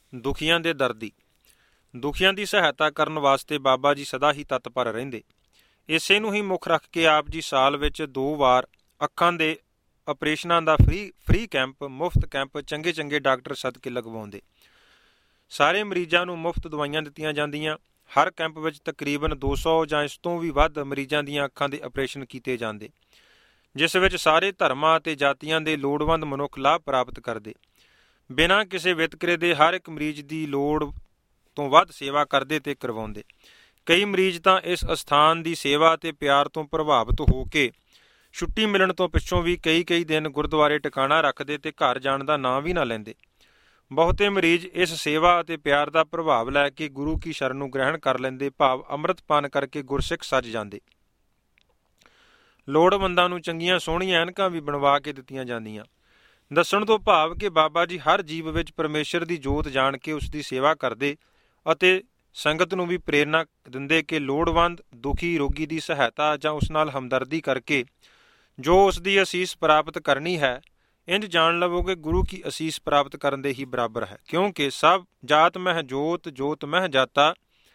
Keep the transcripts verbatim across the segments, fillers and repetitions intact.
ਦੁਖੀਆਂ ਦੇ ਦਰਦੀ। ਦੁਖੀਆਂ ਦੀ ਸਹਾਇਤਾ ਕਰਨ ਵਾਸਤੇ ਬਾਬਾ ਜੀ ਸਦਾ ਹੀ ਤਤਪਰ ਰਹਿੰਦੇ। ਇਸੇ ਨੂੰ ਹੀ ਮੁੱਖ ਰੱਖ ਕੇ ਆਪ ਜੀ ਸਾਲ ਵਿੱਚ ਦੋ ਵਾਰ ਅੱਖਾਂ ਦੇ ਆਪਰੇਸ਼ਨਾਂ ਦਾ ਫਰੀ ਫਰੀ ਕੈਂਪ, ਮੁਫਤ ਕੈਂਪ ਚੰਗੇ ਚੰਗੇ ਡਾਕਟਰ ਸਦਕੇ ਲਗਵਾਉਂਦੇ। ਸਾਰੇ ਮਰੀਜ਼ਾਂ ਨੂੰ ਮੁਫਤ ਦਵਾਈਆਂ ਦਿੱਤੀਆਂ ਜਾਂਦੀਆਂ। ਹਰ ਕੈਂਪ ਵਿੱਚ ਤਕਰੀਬਨ ਦੋ ਸੌ ਜਾਂ ਇਸ ਤੋਂ ਵੀ ਵੱਧ ਮਰੀਜ਼ਾਂ ਦੀਆਂ ਅੱਖਾਂ ਦੇ ਆਪਰੇਸ਼ਨ ਕੀਤੇ ਜਾਂਦੇ, ਜਿਸ ਵਿੱਚ ਸਾਰੇ ਧਰਮਾਂ ਅਤੇ ਜਾਤੀਆਂ ਦੇ ਲੋੜਵੰਦ ਮਨੁੱਖ ਲਾਭ ਪ੍ਰਾਪਤ ਕਰਦੇ। ਬਿਨਾਂ ਕਿਸੇ ਵਿਤਕਰੇ ਦੇ ਹਰ ਇੱਕ ਮਰੀਜ਼ ਦੀ ਲੋੜ ਤੋਂ ਵੱਧ ਸੇਵਾ ਕਰਦੇ ਅਤੇ ਕਰਵਾਉਂਦੇ। ਕਈ ਮਰੀਜ਼ ਤਾਂ ਇਸ ਅਸਥਾਨ ਦੀ ਸੇਵਾ ਅਤੇ ਪਿਆਰ ਤੋਂ ਪ੍ਰਭਾਵਿਤ ਹੋ ਕੇ ਛੁੱਟੀ ਮਿਲਣ ਤੋਂ ਪਿੱਛੋਂ ਵੀ ਕਈ ਕਈ ਦਿਨ ਗੁਰਦੁਆਰੇ ਟਿਕਾਣਾ ਰੱਖਦੇ ਅਤੇ ਘਰ ਜਾਣ ਦਾ ਨਾਂ ਵੀ ਨਾ ਲੈਂਦੇ। ਬਹੁਤੇ ਮਰੀਜ਼ ਇਸ ਸੇਵਾ ਅਤੇ ਪਿਆਰ ਦਾ ਪ੍ਰਭਾਵ ਲੈ ਕੇ ਗੁਰੂ ਕੀ ਸ਼ਰਨ ਨੂੰ ਗ੍ਰਹਿਣ ਕਰ ਲੈਂਦੇ, ਭਾਵ ਅੰਮ੍ਰਿਤ ਪਾਨ ਕਰਕੇ ਗੁਰਸਿੱਖ ਸੱਜ ਜਾਂਦੇ। ਲੋੜਵੰਦਾਂ ਨੂੰ ਚੰਗੀਆਂ ਸੋਹਣੀਆਂ ਐਨਕਾਂ ਵੀ ਬਣਵਾ ਕੇ ਦਿੱਤੀਆਂ ਜਾਂਦੀਆਂ। ਦੱਸਣ ਤੋਂ ਭਾਵ ਕਿ ਬਾਬਾ ਜੀ ਹਰ ਜੀਵ ਵਿੱਚ ਪਰਮੇਸ਼ਰ ਦੀ ਜੋਤ ਜਾਣ ਕੇ ਉਸ ਦੀ ਸੇਵਾ ਕਰਦੇ ਅਤੇ ਸੰਗਤ ਨੂੰ ਵੀ ਪ੍ਰੇਰਨਾ ਦਿੰਦੇ ਕਿ ਲੋੜਵੰਦ ਦੁਖੀ ਰੋਗੀ ਦੀ ਸਹਾਇਤਾ ਜਾਂ ਉਸ ਨਾਲ ਹਮਦਰਦੀ ਕਰਕੇ ਜੋ ਉਸ ਦੀ ਅਸੀਸ ਪ੍ਰਾਪਤ ਕਰਨੀ ਹੈ, ਇੰਝ ਜਾਣ ਲਵੋਗੇ ਗੁਰੂ ਕੀ ਅਸੀਸ ਪ੍ਰਾਪਤ ਕਰਨ ਦੇ ਹੀ ਬਰਾਬਰ ਹੈ। ਕਿਉਂਕਿ ਸਭ ਜਾਤ ਮਹਿ ਜੋਤ, ਜੋਤ ਮਹਿ ਜਾਤਾ,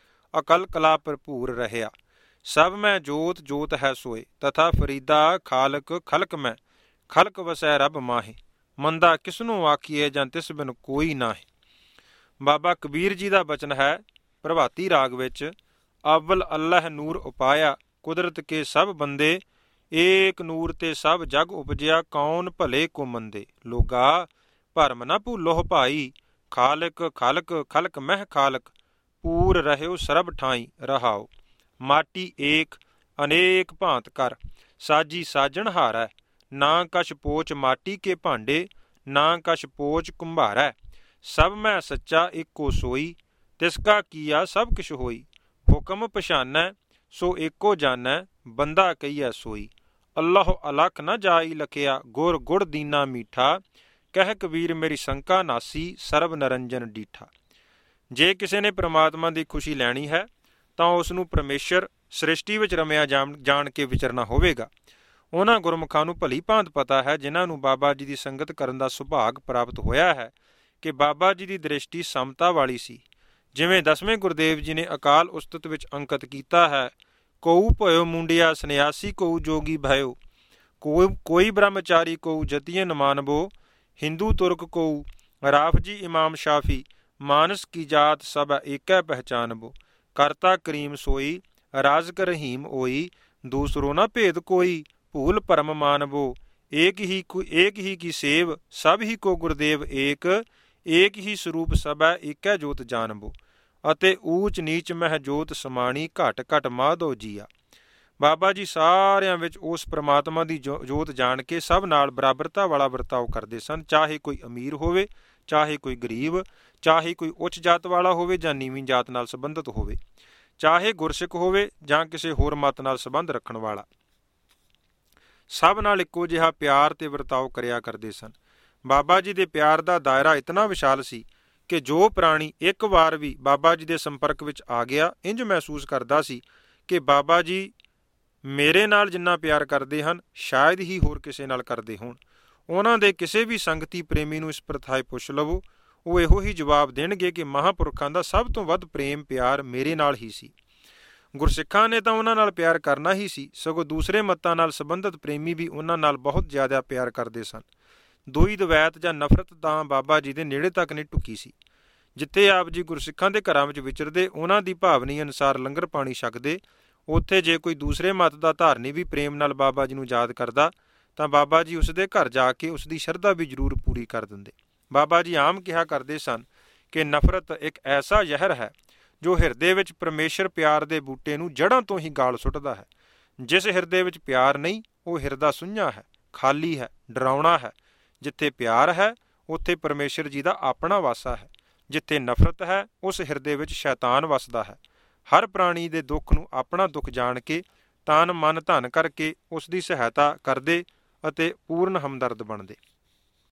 ਅਕਲ ਕਲਾ ਭਰਪੂਰ ਰਹਿਆ। ਸਭ ਮੈਂ ਜੋਤ, ਜੋਤ ਹੈ ਸੋਏ, ਤਥਾ ਫਰੀਦਾ ਖਾਲਕ ਖਲਕ ਮੈਂ, ਖਲਕ ਵਸੈ ਰੱਬ ਮਾਹੇ। ਮੰਦਾ ਕਿਸਨੂੰ ਆਖੀਏ ਜਾਂ ਤਿਸ ਬਿਨ ਕੋਈ ਨਾਹੀ। ਬਾਬਾ ਕਬੀਰ ਜੀ ਦਾ ਬਚਨ ਹੈ ਪ੍ਰਭਾਤੀ ਰਾਗ ਵਿੱਚ, ਅਵਲ ਅੱਲ੍ਹ ਨੂਰ ਉਪਾਇਆ, ਕੁਦਰਤ ਕੇ ਸਭ ਬੰਦੇ, ਏਕ ਨੂਰ ਤੇ ਸਭ ਜਗ ਉਪਜਿਆ, ਕੌਣ ਭਲੇ ਕੋ ਮੰਦੇ। ਲੋਗਾ ਭਰਮ ਨਾ ਭੂਲੋਹ ਭਾਈ, ਖਾਲਕ ਖਾਲਕ ਖਲਕ ਮਹਿ ਖਾਲਕ, ਪੂਰ ਰਹਿਓ ਸਰਬ ਠਾਈ ਰਹਾਓ। ਮਾਟੀ ਏਕ ਅਨੇਕ ਭਾਂਤ ਕਰ, ਸਾਜੀ ਸਾਜਣ ਹਾਰੈ, ਨਾ ਕਛ ਪੋਚ ਮਾਟੀ ਕੇ ਭਾਂਡੇ, ਨਾ ਕਛ ਪੋਚ ਕੁੰਭਾਰੈ। ਸਭ ਮੈਂ ਸੱਚਾ ਇੱਕੋ ਸੋਈ, ਤਿਸ ਕਾ ਕੀਆ ਸਭ ਕਿਛ ਹੋਈ। ਹੁਕਮ ਪਛਾਨੈ ਸੋ ਏਕੋ ਜਾਨੈ, ਬੰਦਾ ਕਹੀਐ ਸੋਈ। ਅੱਲਾਹ ਅਲਖ ਨਾ ਜਾਈ ਲਖਿਆ, ਗੁਰ ਗੁੜ ਦੀਨਾ ਮੀਠਾ, ਕਹਿ ਕਬੀਰ ਮੇਰੀ ਸ਼ੰਕਾ ਨਾਸੀ, ਸਰਬ ਨਰੰਜਨ ਡੀਠਾ। ਜੇ ਕਿਸੇ ਨੇ ਪ੍ਰਮਾਤਮਾ ਦੀ ਖੁਸ਼ੀ ਲੈਣੀ ਹੈ ਤਾਂ ਉਸ ਨੂੰ ਪਰਮੇਸ਼ਰ ਸ੍ਰਿਸ਼ਟੀ ਵਿੱਚ ਰਮਿਆ ਜਾਣ ਜਾਣ ਕੇ ਵਿਚਰਨਾ ਹੋਵੇਗਾ। ਉਹਨਾਂ ਗੁਰਮੁਖਾਂ ਨੂੰ ਭਲੀ ਭਾਂਤ ਪਤਾ ਹੈ ਜਿਨ੍ਹਾਂ ਨੂੰ ਬਾਬਾ ਜੀ ਦੀ ਸੰਗਤ ਕਰਨ ਦਾ ਸੁਭਾਗ ਪ੍ਰਾਪਤ ਹੋਇਆ ਹੈ ਕਿ ਬਾਬਾ ਜੀ ਦੀ ਦ੍ਰਿਸ਼ਟੀ ਸਮਤਾ ਵਾਲੀ ਸੀ। ਜਿਵੇਂ ਦਸਵੇਂ ਗੁਰਦੇਵ ਜੀ ਨੇ ਅਕਾਲ ਉਸਤਤ ਵਿੱਚ ਅੰਕਿਤ ਕੀਤਾ ਹੈ, ਕਉ ਭਇਓ ਮੁੰਡਿਆ ਸੰਨਿਆਸੀ, ਕਉ ਜੋਗੀ ਭਇਓ, ਕੋਈ ਕੋਈ ਬ੍ਰਹਮਚਾਰੀ, ਕਉ ਜਤੀਨ ਮਾਨਬੋ, ਹਿੰਦੂ ਤੁਰਕ ਕਉ ਰਾਫਜੀ ਇਮਾਮ ਸ਼ਾਫੀ, ਮਾਨਸ ਕੀ ਜਾਤ ਸਭ ਏਕੈ ਪਹਿਚਾਨਬੋ। ਕਰਤਾ ਕਰੀਮ ਸੋਈ, ਰਾਜ਼ਕ ਰਹੀਮ ਓਈ, ਦੂਸਰੋ ਨਾ ਭੇਦ ਕੋਈ, ਭੂਲ ਭਰਮ ਮਾਨਬੋ। ਏਕ ਹੀ ਏਕ ਹੀ ਕੀ ਸੇਵ, ਸਭ ਹੀ ਕੋ ਗੁਰਦੇਵ ਏਕ, ਏਕ ਹੀ ਸਰੂਪ ਸਭੈ ਏਕੈ ਜੋਤ ਜਾਨਬੋ। ਅਤੇ ਊਚ ਨੀਚ ਮਹਿ ਜੋਤ ਸਮਾਣੀ, ਘਟ ਘਟ ਮਾਧੋ ਜੀਆ। ਬਾਬਾ ਜੀ ਸਾਰਿਆਂ ਵਿੱਚ ਉਸ ਪ੍ਰਮਾਤਮਾ ਦੀ ਜੋ ਜੋਤ ਜਾਣ ਕੇ ਸਭ ਨਾਲ ਬਰਾਬਰਤਾ ਵਾਲਾ ਵਰਤਾਓ ਕਰਦੇ ਸਨ, ਚਾਹੇ ਕੋਈ ਅਮੀਰ ਹੋਵੇ, ਚਾਹੇ ਕੋਈ ਗਰੀਬ, ਚਾਹੇ ਕੋਈ ਉੱਚ ਜਾਤ ਵਾਲਾ ਹੋਵੇ ਜਾਂ ਨੀਵੀਂ ਜਾਤ ਨਾਲ ਸੰਬੰਧਿਤ ਹੋਵੇ, ਚਾਹੇ ਗੁਰਸਿੱਖ ਹੋਵੇ ਜਾਂ ਕਿਸੇ ਹੋਰ ਮਤ ਨਾਲ ਸੰਬੰਧ ਰੱਖਣ ਵਾਲਾ। ਸਭ ਨਾਲ ਇੱਕੋ ਜਿਹਾ ਪਿਆਰ ਤੇ ਵਰਤਾਓ ਕਰਿਆ ਕਰਦੇ ਸਨ। ਬਾਬਾ ਜੀ ਦੇ ਪਿਆਰ ਦਾ ਦਾਇਰਾ ਇਤਨਾ ਵਿਸ਼ਾਲ ਸੀ ਕਿ ਜੋ ਪ੍ਰਾਣੀ ਇੱਕ ਵਾਰ ਵੀ ਬਾਬਾ ਜੀ ਦੇ ਸੰਪਰਕ ਵਿੱਚ ਆ ਗਿਆ, ਇੰਝ ਮਹਿਸੂਸ ਕਰਦਾ ਸੀ ਕਿ ਬਾਬਾ ਜੀ ਮੇਰੇ ਨਾਲ ਜਿੰਨਾ ਪਿਆਰ ਕਰਦੇ ਹਨ ਸ਼ਾਇਦ ਹੀ ਹੋਰ ਕਿਸੇ ਨਾਲ ਕਰਦੇ ਹੋਣ। ਉਹਨਾਂ ਦੇ ਕਿਸੇ ਵੀ ਸੰਗਤੀ ਪ੍ਰੇਮੀ ਨੂੰ ਇਸ ਪ੍ਰਥਾਏ ਪੁੱਛ ਲਵੋ, ਉਹ ਇਹੋ ਹੀ ਜਵਾਬ ਦੇਣਗੇ ਕਿ ਮਹਾਂਪੁਰਖਾਂ ਦਾ ਸਭ ਤੋਂ ਵੱਧ ਪ੍ਰੇਮ ਪਿਆਰ ਮੇਰੇ ਨਾਲ ਹੀ ਸੀ। ਗੁਰਸਿੱਖਾਂ ਨੇ ਤਾਂ ਉਹਨਾਂ ਨਾਲ ਪਿਆਰ ਕਰਨਾ ਹੀ ਸੀ, ਸਗੋਂ ਦੂਸਰੇ ਮੱਤਾਂ ਨਾਲ ਸੰਬੰਧਿਤ ਪ੍ਰੇਮੀ ਵੀ ਉਹਨਾਂ ਨਾਲ ਬਹੁਤ ਜ਼ਿਆਦਾ ਪਿਆਰ ਕਰਦੇ ਸਨ। ਦੋਈ ਦਵੈਤ ਜਾਂ ਨਫ਼ਰਤ ਤਾਂ ਬਾਬਾ ਜੀ ਦੇ ਨੇੜੇ ਤੱਕ ਨਹੀਂ ਢੁੱਕੀ ਸੀ। ਜਿੱਥੇ ਆਪ ਜੀ ਗੁਰਸਿੱਖਾਂ ਦੇ ਘਰਾਂ ਵਿੱਚ ਵਿਚਰਦੇ, ਉਹਨਾਂ ਦੀ ਭਾਵਨੀ ਅਨੁਸਾਰ ਲੰਗਰ ਪਾਣੀ ਛਕਦੇ, ਉੱਥੇ ਜੇ ਕੋਈ ਦੂਸਰੇ ਮੱਤ ਦਾ ਧਾਰਨੀ ਵੀ ਪ੍ਰੇਮ ਨਾਲ ਬਾਬਾ ਜੀ ਨੂੰ ਯਾਦ ਕਰਦਾ ਤਾਂ ਬਾਬਾ ਜੀ ਉਸ ਦੇ ਘਰ ਜਾ ਕੇ ਉਸ ਦੀ ਸ਼ਰਧਾ ਵੀ ਜ਼ਰੂਰ ਪੂਰੀ ਕਰ ਦਿੰਦੇ। ਬਾਬਾ ਜੀ ਆਮ ਕਿਹਾ ਕਰਦੇ ਸਨ ਕਿ ਨਫ਼ਰਤ ਇੱਕ ਐਸਾ ਜ਼ਹਿਰ ਹੈ ਜੋ ਹਿਰਦੇ ਵਿੱਚ ਪਰਮੇਸ਼ਰ ਪਿਆਰ ਦੇ ਬੂਟੇ ਨੂੰ ਜੜ੍ਹਾਂ ਤੋਂ ਹੀ ਗਾਲ ਸੁੱਟਦਾ ਹੈ। ਜਿਸ ਹਿਰਦੇ ਵਿੱਚ ਪਿਆਰ ਨਹੀਂ, ਉਹ ਹਿਰਦਾ ਸੁੰਝਾ ਹੈ, ਖਾਲੀ ਹੈ, ਡਰਾਉਣਾ ਹੈ। ਜਿੱਥੇ ਪਿਆਰ ਹੈ ਉੱਥੇ ਪਰਮੇਸ਼ਰ ਜੀ ਦਾ ਆਪਣਾ ਵਾਸਾ ਹੈ। ਜਿੱਥੇ ਨਫ਼ਰਤ ਹੈ ਉਸ ਹਿਰਦੇ ਵਿੱਚ ਸ਼ੈਤਾਨ ਵਸਦਾ ਹੈ। ਹਰ ਪ੍ਰਾਣੀ ਦੇ ਦੁੱਖ ਨੂੰ ਆਪਣਾ ਦੁੱਖ ਜਾਣ ਕੇ ਤਨ ਮਨ ਧਨ ਕਰਕੇ ਉਸ ਦੀ ਸਹਾਇਤਾ ਕਰਦੇ ਅਤੇ ਪੂਰਨ ਹਮਦਰਦ ਬਣਦੇ।